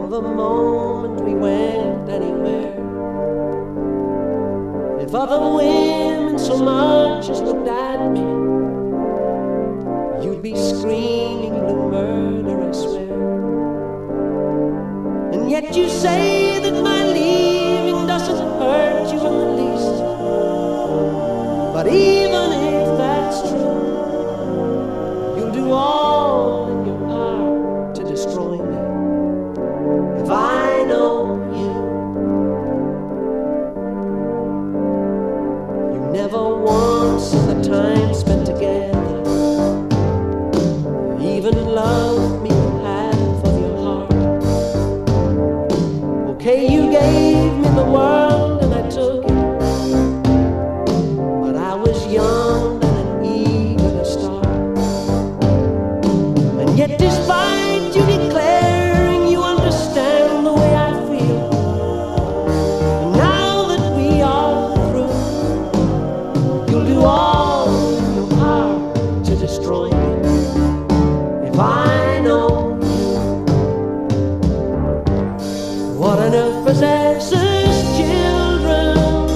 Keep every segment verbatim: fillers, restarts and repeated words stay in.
for the moment we went anywhere. If other women so much as looked at me, you'd be screaming blue murder, I swear. And yet you say that my leaving doesn't hurt you in the least. But even if that's true, you'll do all in your power to destroy me. If I know you, you never once in the time spent together even loved me half of your heart. Okay, you gave me the world and I took it, but I was young and eager to start. And yet despite you declaring you understand the way I feel, and now that we are through, you'll do all in your power to destroy me. If I know you, what on earth possesses children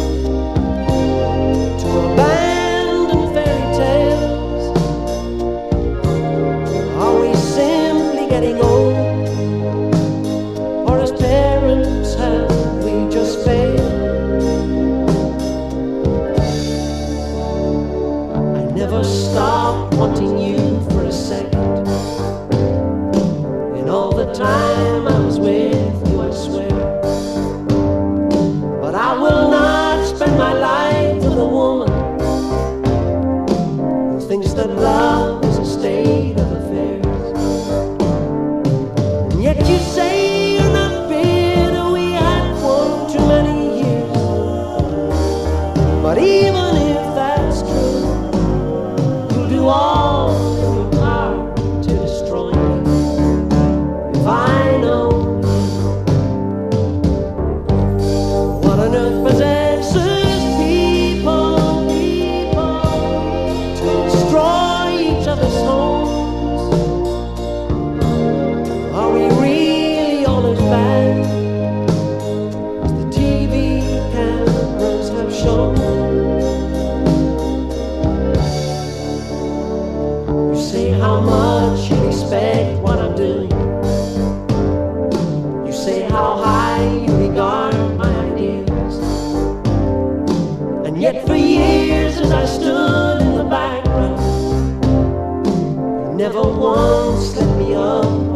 to abandon fairy tales? Are we simply getting old, or as parents have we just failed? I never stopped wanting you for a second. In all the time I was with you, I swear. But I will not spend my life with a woman who thinks that love is a state of affairs. And yet you say you're not bitter, we had one too many years. But even if that's true, you'll do all in your power to destroy me. If I know what on earth possesses people, people to destroy each other's homes? Are we really all as bad as the T V cameras have shown? You say how much you respect what I'm doing. You say how high you regard my ideals. And yet for years as I stood in the background, you never once let me up